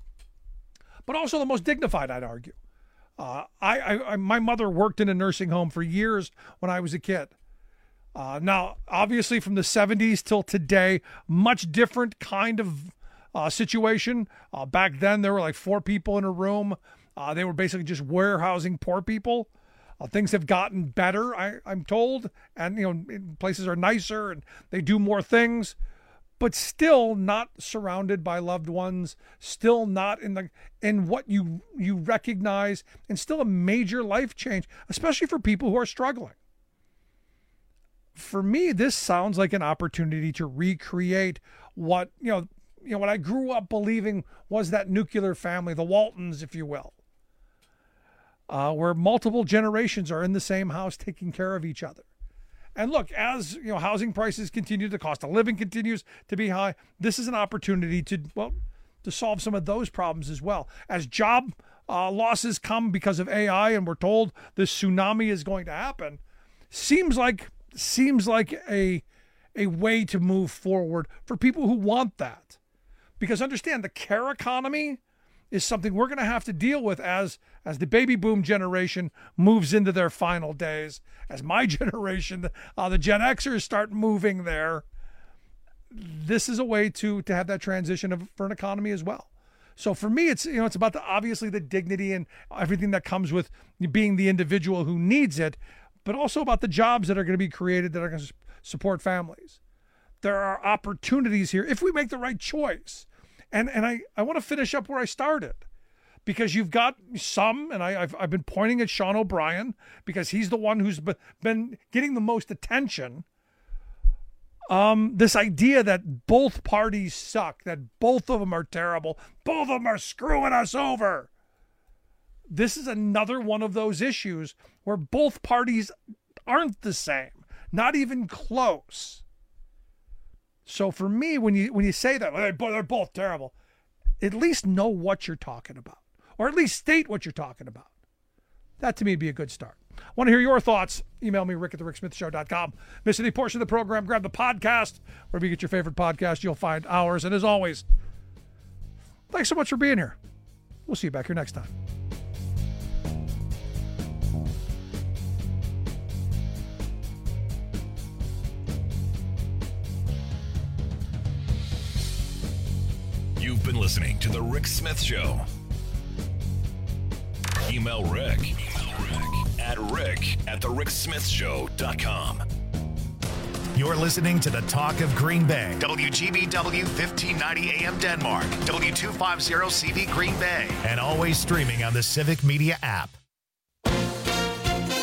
But also the most dignified, I'd argue. My mother worked in a nursing home for years when I was a kid. Now, obviously, from the 70s till today, much different kind of situation. Back then, there were like 4 people in a room. They were basically just warehousing poor people. Things have gotten better, I'm told, and places are nicer and they do more things. But still not surrounded by loved ones, still not in what you recognize, and still a major life change, especially for people who are struggling. For me, this sounds like an opportunity to recreate what what I grew up believing was that nuclear family, the Waltons, if you will, where multiple generations are in the same house taking care of each other. And look, as housing prices continue, the cost of living continues to be high. This is an opportunity to solve some of those problems as well. As job losses come because of AI, and we're told this tsunami is going to happen, seems like a way to move forward for people who want that. Because understand, the care economy is something we're going to have to deal with as the baby boom generation moves into their final days. As my generation, the Gen Xers start moving there. This is a way to have that transition for an economy as well. So for me, it's it's about obviously the dignity and everything that comes with being the individual who needs it, but also about the jobs that are going to be created that are going to support families. There are opportunities here if we make the right choice. And I want to finish up where I started, because you've got some, and I've been pointing at Sean O'Brien because he's the one who's been getting the most attention. This idea that both parties suck, that both of them are terrible, both of them are screwing us over. This is another one of those issues where both parties aren't the same, not even close. So for me, when you say that they're both terrible, at least know what you're talking about, or at least state what you're talking about. That to me would be a good start. Want to hear your thoughts? Email me, rick@thericksmithshow.com. Miss any portion of the program, grab the podcast. Wherever you get your favorite podcast, you'll find ours. And as always, thanks so much for being here. We'll see you back here next time. You've been listening to The Rick Smith Show. Email Rick at rick@thericksmithshow.com. You're listening to the Talk of Green Bay. WGBW 1590 AM Denmark. W250 CV Green Bay. And always streaming on the Civic Media app.